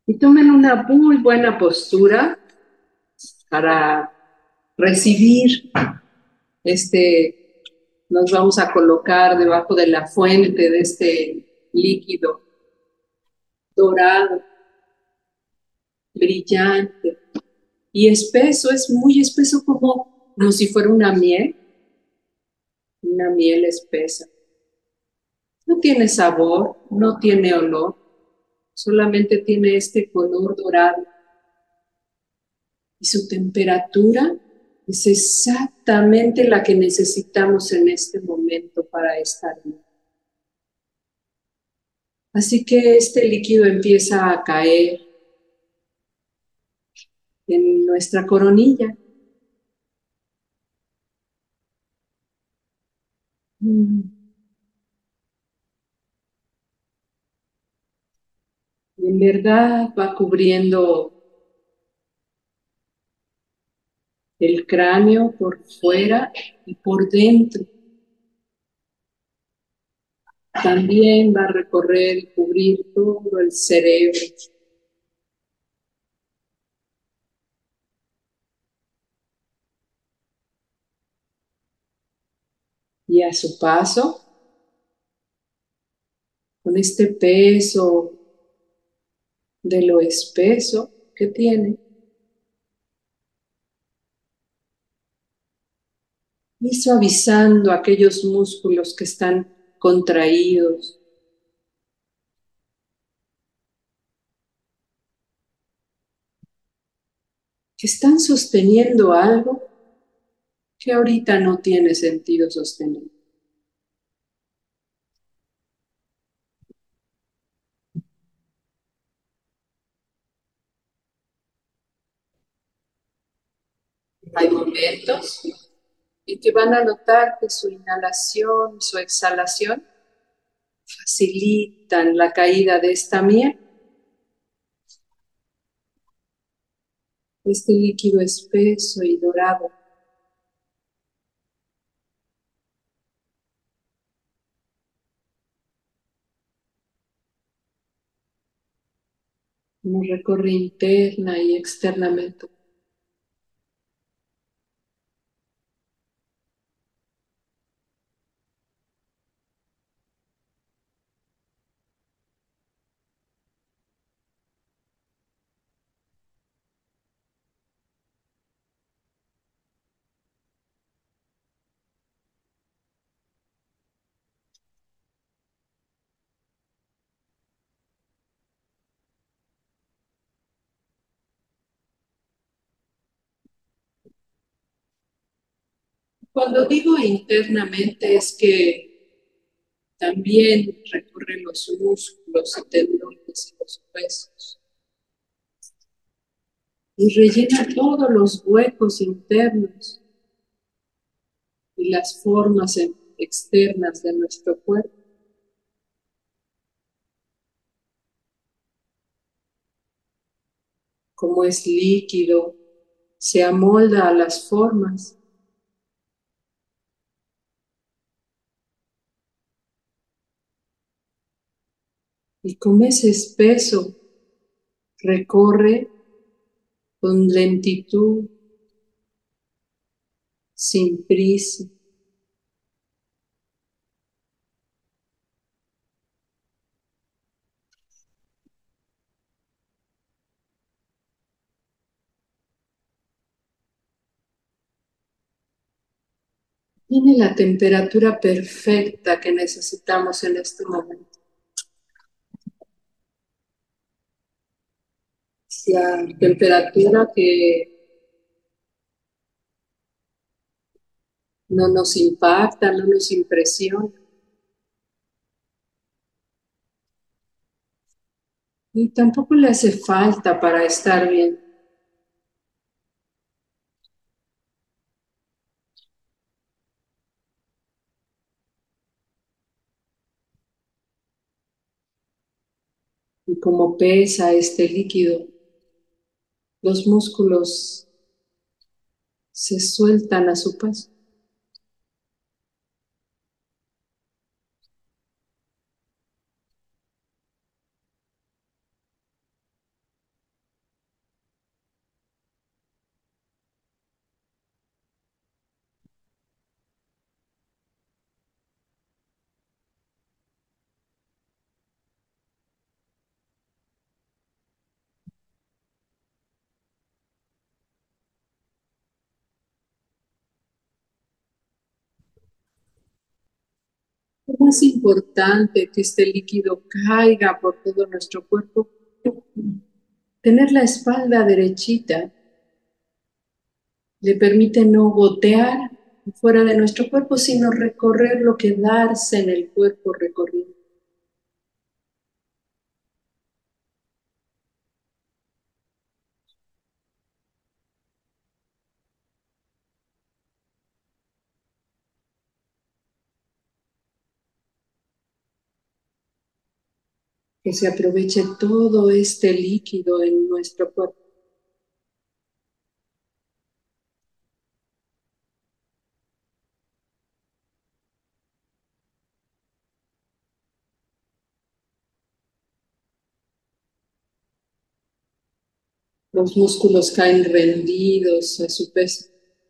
Y tomen una muy buena postura para recibir este, nos vamos a colocar debajo de la fuente de este líquido dorado, brillante y espeso, es muy espeso como si fuera una miel espesa. No tiene sabor, no tiene olor, solamente tiene este color dorado y su temperatura es exactamente la que necesitamos en este momento para estar bien. Así que este líquido empieza a caer en nuestra coronilla. Mm. Y en verdad va cubriendo el cráneo por fuera y por dentro. También va a recorrer y cubrir todo el cerebro. Y a su paso, con este peso de lo espeso que tiene, y suavizando aquellos músculos que están contraídos, que están sosteniendo algo que ahorita no tiene sentido sostener. Hay momentos en que van a notar que su inhalación, su exhalación facilitan la caída de esta miel, este líquido espeso y dorado. Como recorre interna y externamente. Cuando digo internamente es que también recorre los músculos y tendones y los huesos y rellena todos los huecos internos y las formas externas de nuestro cuerpo. Como es líquido, se amolda a las formas y como es espeso, recorre con lentitud, sin prisa. Tiene la temperatura perfecta que necesitamos en este momento. La temperatura que no nos impacta, no nos impresiona y tampoco le hace falta para estar bien. Y como pesa este líquido, los músculos se sueltan a su paso. más importante que este líquido caiga por todo nuestro cuerpo, tener la espalda derechita le permite no gotear fuera de nuestro cuerpo, sino recorrerlo, quedarse en el cuerpo recorrido. Que se aproveche todo este líquido en nuestro cuerpo. Los músculos caen rendidos a su peso.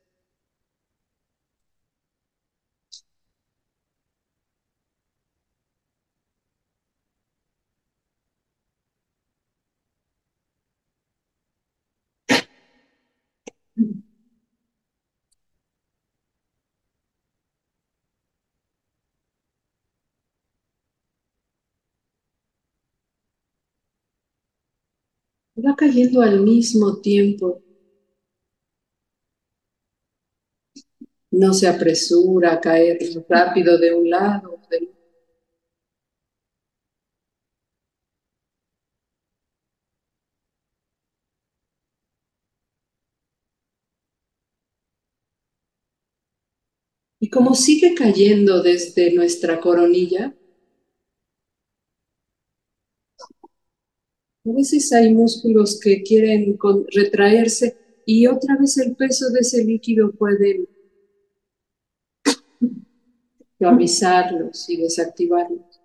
Va cayendo al mismo tiempo. No se apresura a caer rápido de un lado o del otro. Y como sigue cayendo desde nuestra coronilla, a veces hay músculos que quieren retraerse y otra vez el peso de ese líquido puede suavizarlos y desactivarlos.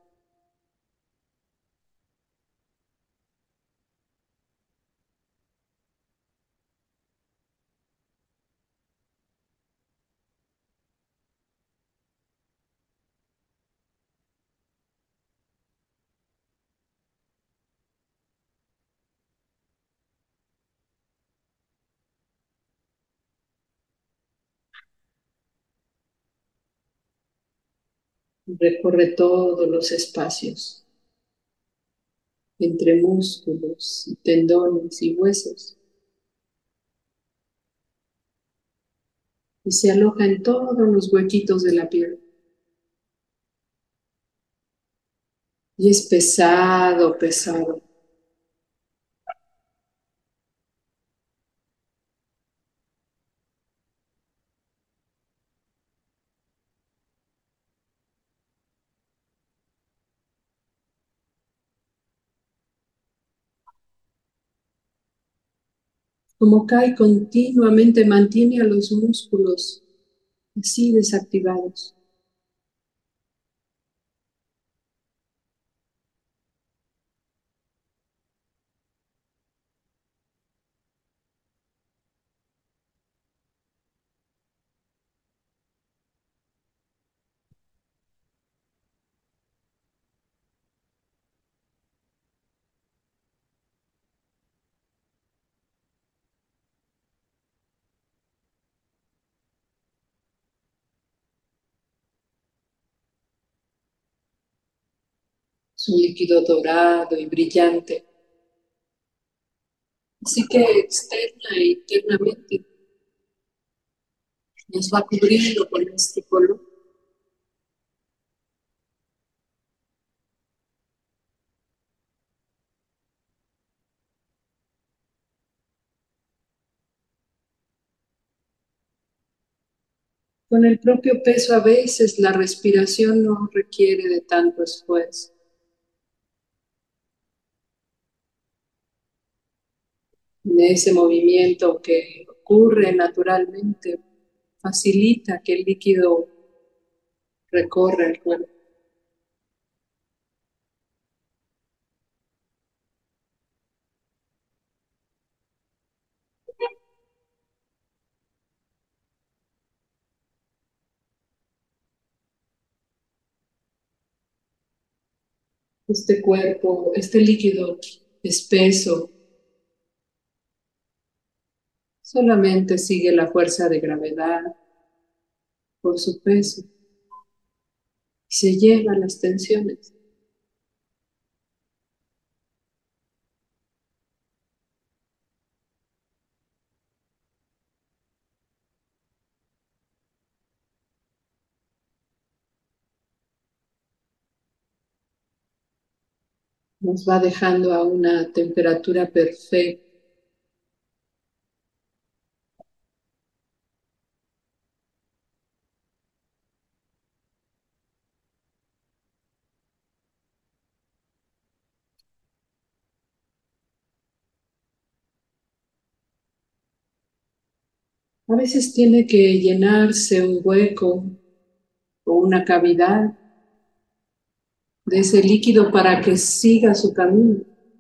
Recorre todos los espacios entre músculos, y tendones y huesos y se aloja en todos los huequitos de la piel. Y es pesado, pesado, como cae continuamente, mantiene a los músculos así desactivados. Es un líquido dorado y brillante. Así que externa e internamente nos va cubriendo con este color. Con el propio peso a veces la respiración no requiere de tanto esfuerzo. De ese movimiento que ocurre naturalmente facilita que el líquido recorra el cuerpo. Este cuerpo, este líquido espeso, solamente sigue la fuerza de gravedad por su peso. y se lleva las tensiones. Nos va dejando a una temperatura perfecta. A veces tiene que llenarse un hueco o una cavidad de ese líquido para que siga su camino.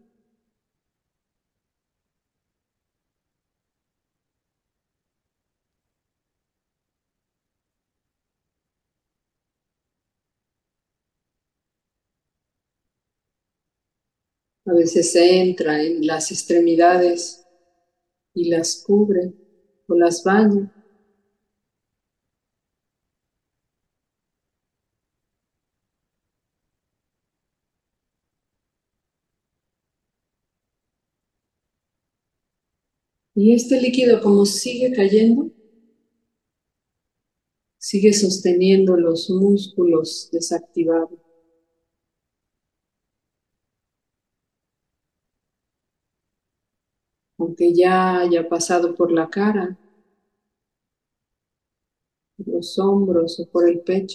A veces entra en las extremidades y las cubre o las baña. Y este líquido, como sigue cayendo, sigue sosteniendo los músculos desactivados. Aunque ya haya pasado por la cara, por los hombros o por el pecho.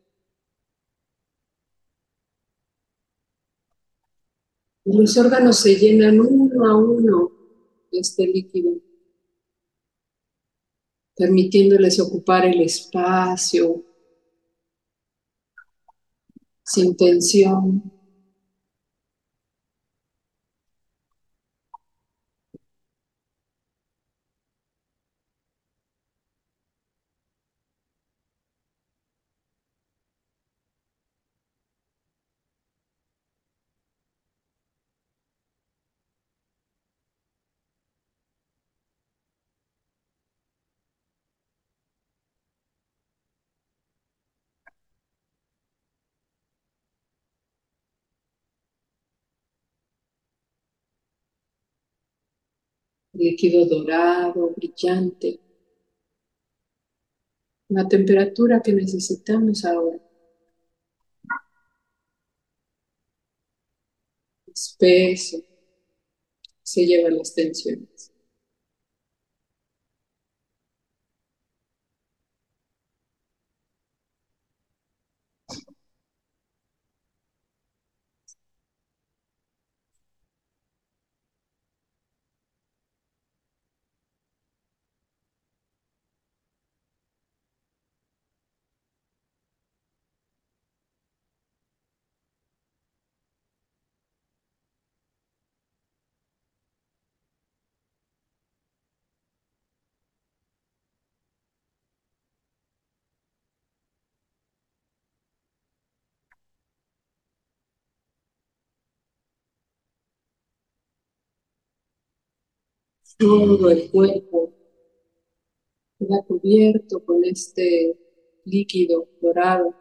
Y los órganos se llenan uno a uno de este líquido, permitiéndoles ocupar el espacio sin tensión. Líquido dorado, brillante, la temperatura que necesitamos ahora. Espeso, se lleva las tensiones. Todo el cuerpo queda cubierto con este líquido dorado,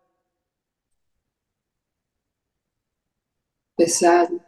pesado.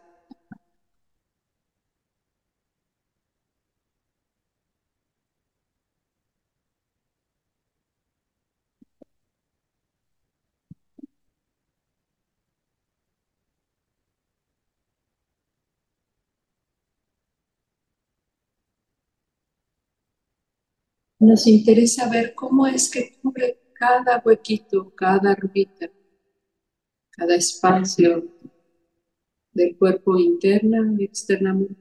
Nos interesa ver cómo es que cubre cada huequito, cada orbita, cada espacio del cuerpo interna y externamente,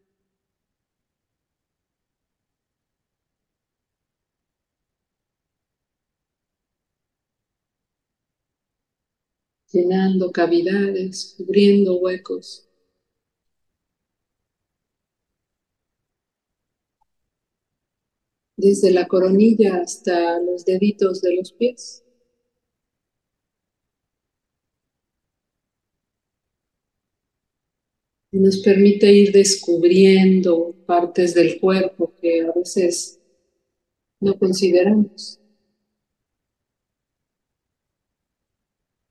llenando cavidades, cubriendo huecos, desde la coronilla hasta los deditos de los pies. Y nos permite ir descubriendo partes del cuerpo que a veces no consideramos.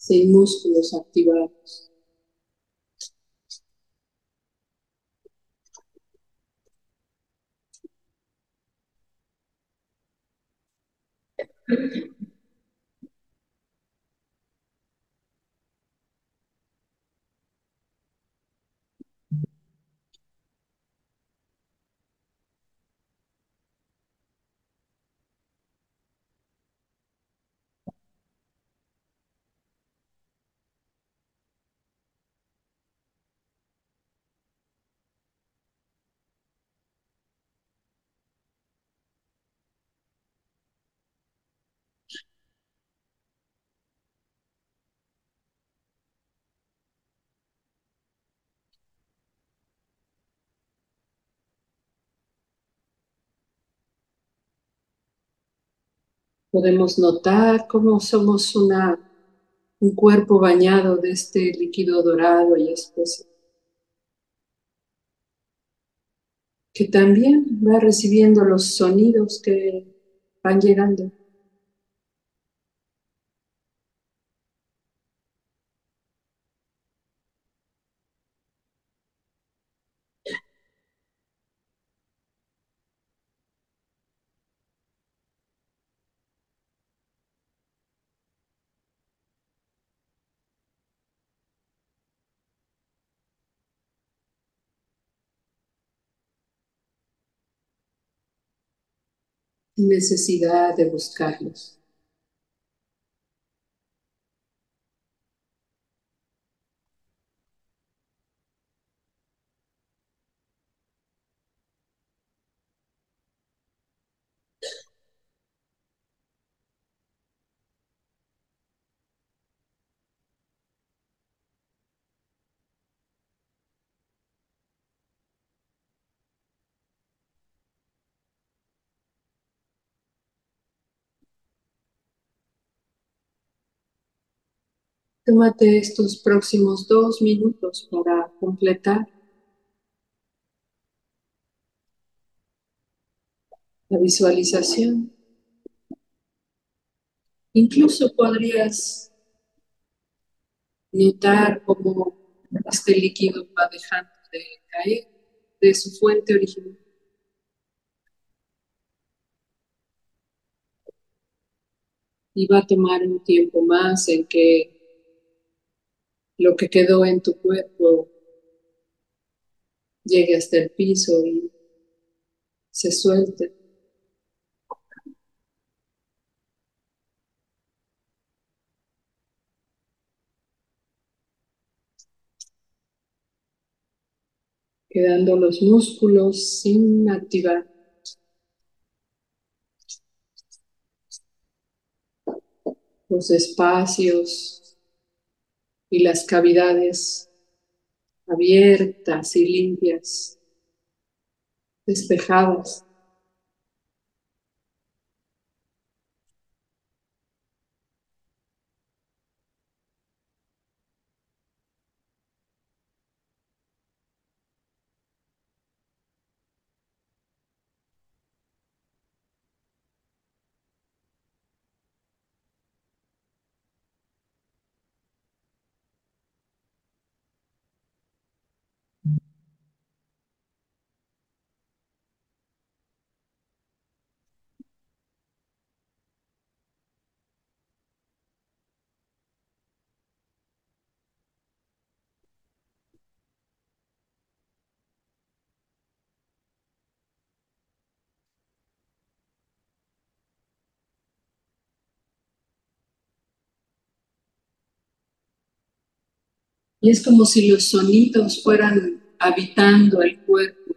sin músculos activados. Podemos notar cómo somos un cuerpo bañado de este líquido dorado y espeso, que también va recibiendo los sonidos que van llegando. Sin necesidad de buscarlos. Tómate estos próximos 2 minutos para completar la visualización. Incluso podrías notar cómo este líquido va dejando de caer de su fuente original y va a tomar un tiempo más en que lo que quedó en tu cuerpo llegue hasta el piso y se suelte, quedando los músculos sin activar, los espacios y las cavidades abiertas y limpias, despejadas. Y es como si los sonidos fueran habitando el cuerpo,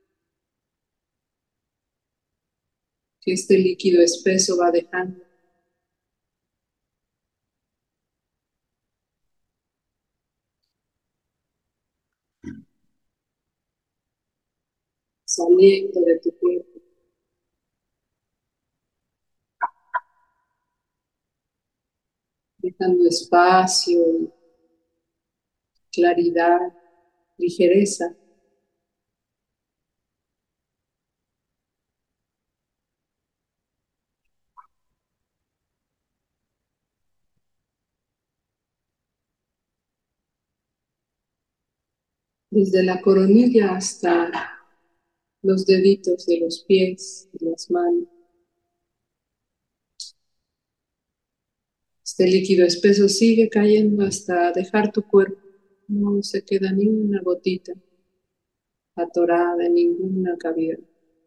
que este líquido espeso va dejando, saliendo de tu cuerpo, dejando espacio, claridad, ligereza. desde la coronilla hasta los deditos de los pies y las manos. Este líquido espeso sigue cayendo hasta dejar tu cuerpo. No se queda ni una gotita atorada en ninguna cavidad.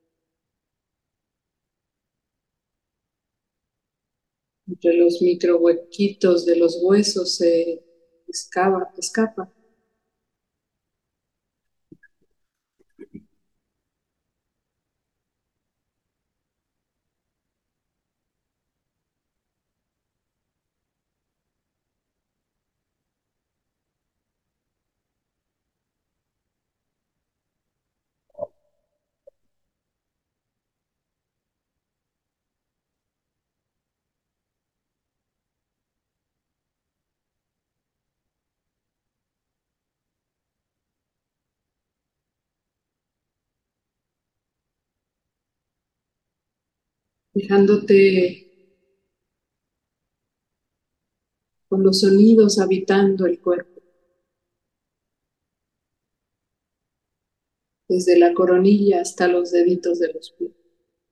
Entre los micro huequitos de los huesos se escapa, dejándote con los sonidos habitando el cuerpo, desde la coronilla hasta los deditos de los pies.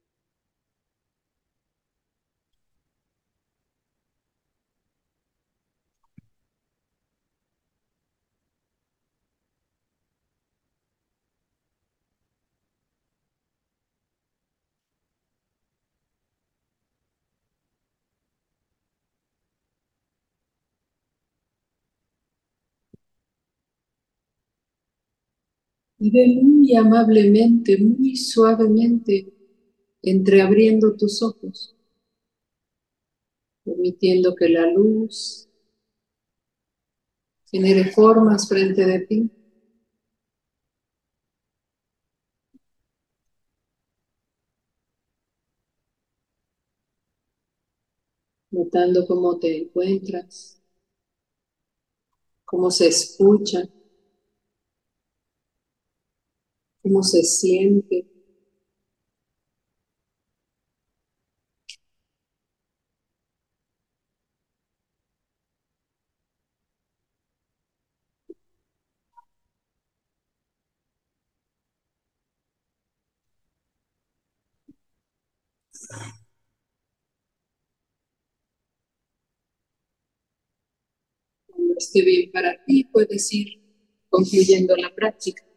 Y ve muy amablemente, muy suavemente, entreabriendo tus ojos, permitiendo que la luz genere formas frente de ti, notando cómo te encuentras, cómo se escucha, cómo se siente. Cuando esté bien para ti, puedes ir concluyendo la práctica.